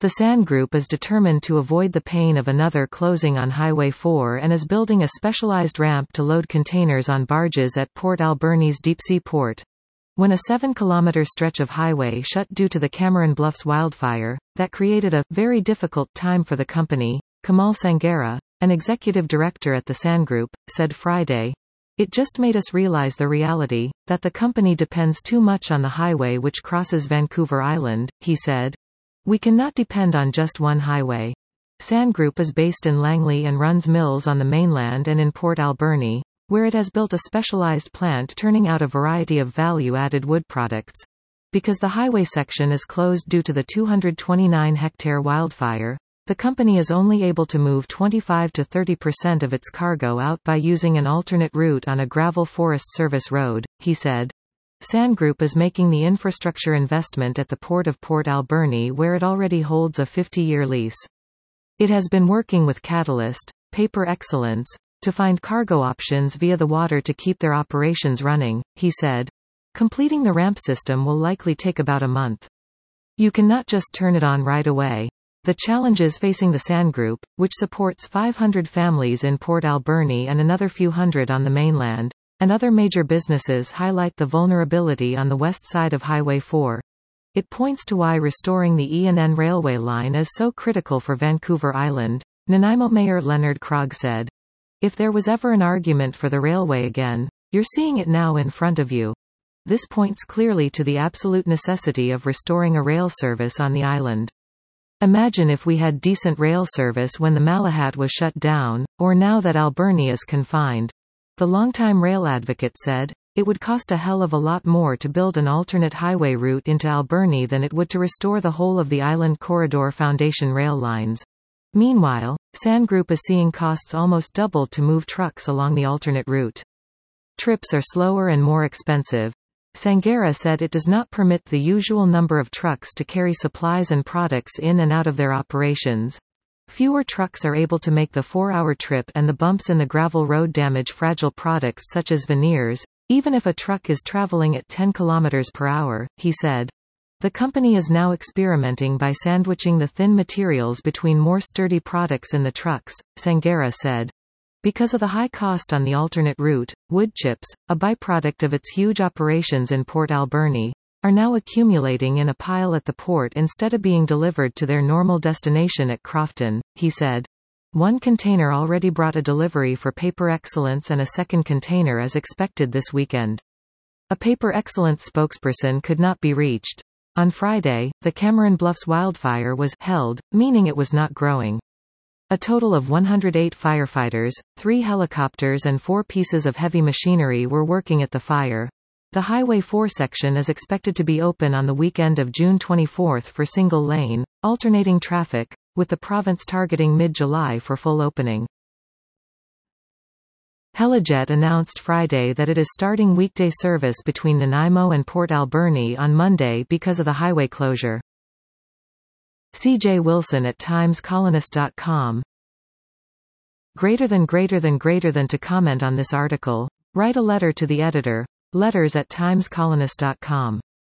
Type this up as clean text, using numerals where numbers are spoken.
The SAN Group is determined to avoid the pain of another closing on Highway 4 and is building a specialized ramp to load containers on barges at Port Alberni's deep-sea port. When a 7-kilometer stretch of highway shut due to the Cameron Bluffs wildfire, that created a very difficult time for the company, Kamal Sangara, an executive director at the SAN Group, said Friday. It just made us realize the reality, that the company depends too much on the highway which crosses Vancouver Island, he said. We cannot depend on just one highway. SAN Group is based in Langley and runs mills on the mainland and in Port Alberni, where it has built a specialized plant turning out a variety of value-added wood products. Because the highway section is closed due to the 229-hectare wildfire, the company is only able to move 25 to 30% of its cargo out by using an alternate route on a gravel Forest Service road, he said. SAN Group is making the infrastructure investment at the port of Port Alberni where it already holds a 50-year lease. It has been working with Catalyst, Paper Excellence, to find cargo options via the water to keep their operations running, he said. Completing the ramp system will likely take about a month. You cannot just turn it on right away. The challenges facing the SAN Group, which supports 500 families in Port Alberni and another few hundred on the mainland, and other major businesses highlight the vulnerability on the west side of Highway 4. It points to why restoring the ENN railway line is so critical for Vancouver Island, Nanaimo Mayor Leonard Krog said. If there was ever an argument for the railway again, you're seeing it now in front of you. This points clearly to the absolute necessity of restoring a rail service on the island. Imagine if we had decent rail service when the Malahat was shut down, or now that Alberni is confined. The longtime rail advocate said, it would cost a hell of a lot more to build an alternate highway route into Alberni than it would to restore the whole of the Island Corridor Foundation rail lines. Meanwhile, SAN Group is seeing costs almost double to move trucks along the alternate route. Trips are slower and more expensive. Sangara said it does not permit the usual number of trucks to carry supplies and products in and out of their operations. Fewer trucks are able to make the 4-hour trip and the bumps in the gravel road damage fragile products such as veneers, even if a truck is traveling at 10 km per hour, he said. The company is now experimenting by sandwiching the thin materials between more sturdy products in the trucks, Sangara said. Because of the high cost on the alternate route, wood chips, a byproduct of its huge operations in Port Alberni, are now accumulating in a pile at the port instead of being delivered to their normal destination at Crofton, he said. One container already brought a delivery for Paper Excellence and a second container is expected this weekend. A Paper Excellence spokesperson could not be reached. On Friday, the Cameron Bluffs wildfire was held, meaning it was not growing. A total of 108 firefighters, 3 helicopters and 4 pieces of heavy machinery were working at the fire. The Highway 4 section is expected to be open on the weekend of June 24 for single-lane, alternating traffic, with the province targeting mid-July for full opening. Helijet announced Friday that it is starting weekday service between Nanaimo and Port Alberni on Monday because of the highway closure. C.J. Wilson at TimesColonist.com. Greater than to comment on this article, write a letter to the editor. Letters@timescolonist.com.